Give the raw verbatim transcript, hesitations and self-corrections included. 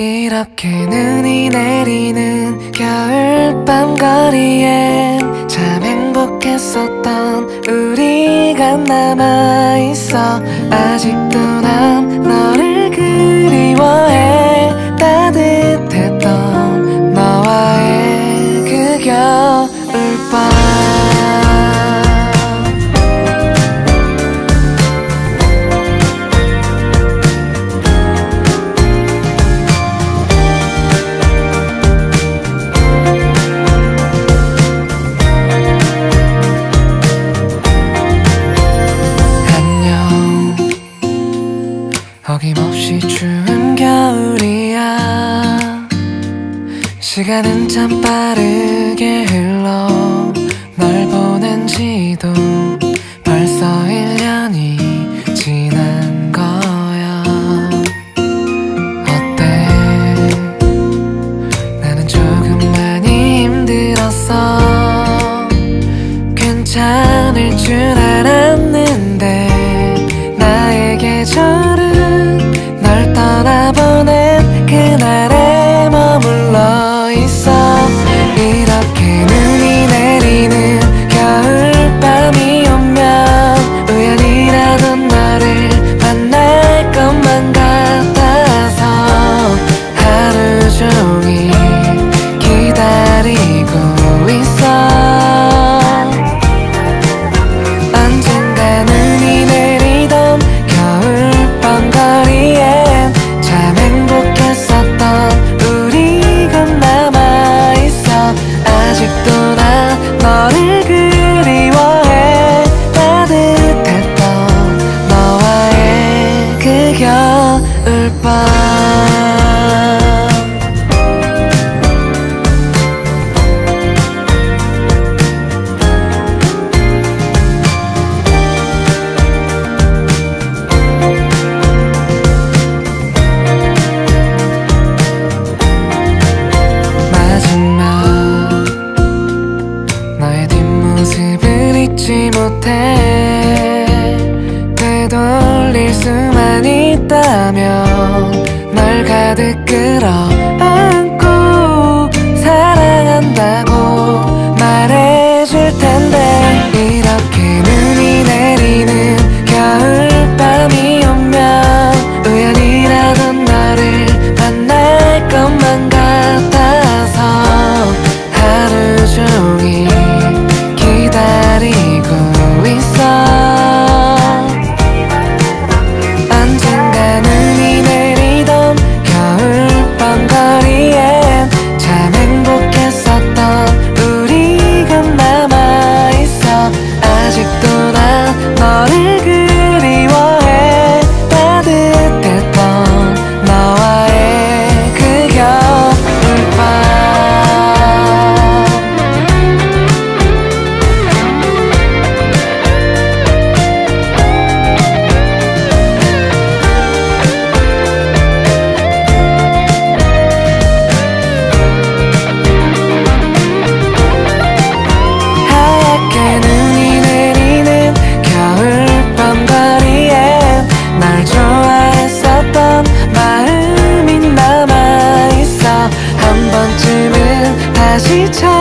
이렇게 눈이 내리는 겨울밤 거리엔 참 행복했었던 우리가 남아있어. 아직도 난 너를 그리워해. 따뜻했던 너와의 그 겨울밤. 어김없이 추운 겨울이야. 시간은 참 빠르게 흘러. 널 보낸 지도 벌써 일 년이 지난 거야. 어때? 나는 조금 많이 힘들었어. 괜찮을 줄 알았는데 나의 계절은 널 떠나보낸 그날에 머물러 있어. 이렇게 눈이 내리는 겨울밤이 오면 우연이라도 너를 만날 것만 같아서 하루 종일 기다리고 있어. 언젠가 눈이 내리던 겨울밤 거리엔 참 행복했었던 우리가 남아있어. 아직도 난 너를 그리워해. 따뜻했던 너와의 그 겨울밤. 모습을 잊지 못해. 되돌릴 수만 있다면 널 가득 끌어안고 사랑한다고 말해줄 텐데. 이렇게 눈이 내리는 겨울밤이 오면 우연이라도 너를 만날 것만 같아서 하루 종일 기다리고 있어. 언젠가 눈이 내리던 겨울밤 거리엔 참 행복했었던 우리가 남아있어. 아직도 난 너를 그리워해. 따뜻했던 너와의 그 겨울밤. 마음이 남아있어. 한 번쯤은 다시 찾아